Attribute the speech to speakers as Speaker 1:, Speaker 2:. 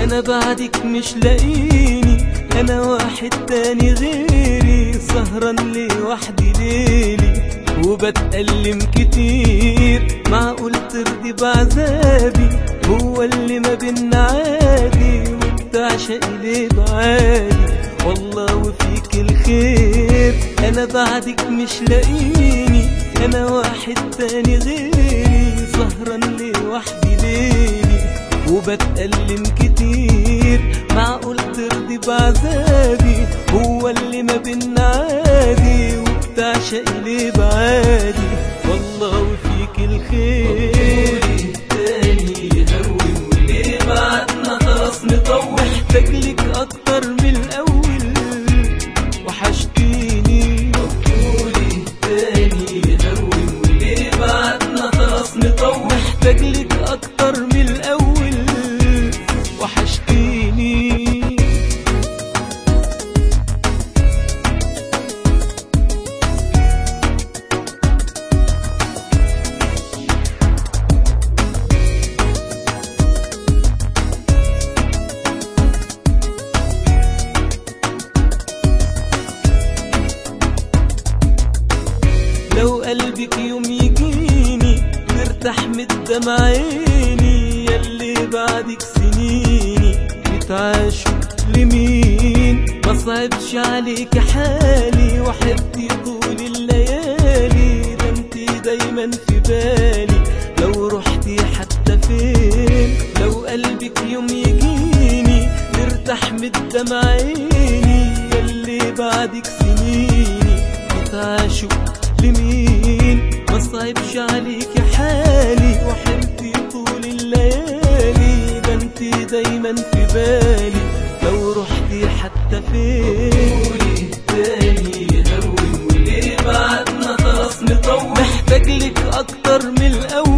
Speaker 1: انا بعدك مش لاقيني، انا واحد تاني غيري، سهران لوحدي ليلي وبتألم كتير. معقول ترضي بعذابي؟ هو اللي ما بينا عادي، وبتعشقي ليه بعادي؟ والله وفيك الخير، انا بعدك مش لاقيني، انا واحد تاني غيري، سهران لوحدي ليلي وبتألم كتير. معقول ترضي بعذابي؟ هو اللي ما بينا عادي، وبتعشقي ليه بعادي؟ والله وفيك الخير. تاني هون وليه بعدنا خلاص نطول، محتاجلك اكتر من الاول وحشتيني. قولي تاني هون وليه بعدنا خلاص نطول، محتاجلك اكتر من الاول وحشتيني. لو قلبك يوم يجيني ترتاح من دمع عيني، ياللي بعدك سنيني نتعاشوا لمين؟ ما صعبش عليك حالي وحدي طول الليالي، ده انتي دايما في بالي لو رحتي حتى فين. لو قلبك يوم يجيني ترتاح من دمع عيني، ياللي بعدك سنيني نتعاشوا لمين؟ ما صعبش عليك حالي وحبتي طول الليالي، ده انتي دايما في بالي لو رحتي حتى فين. قولي تاني هون وليه بعدنا خلاص نطول، محتاجلك اكتر من الاول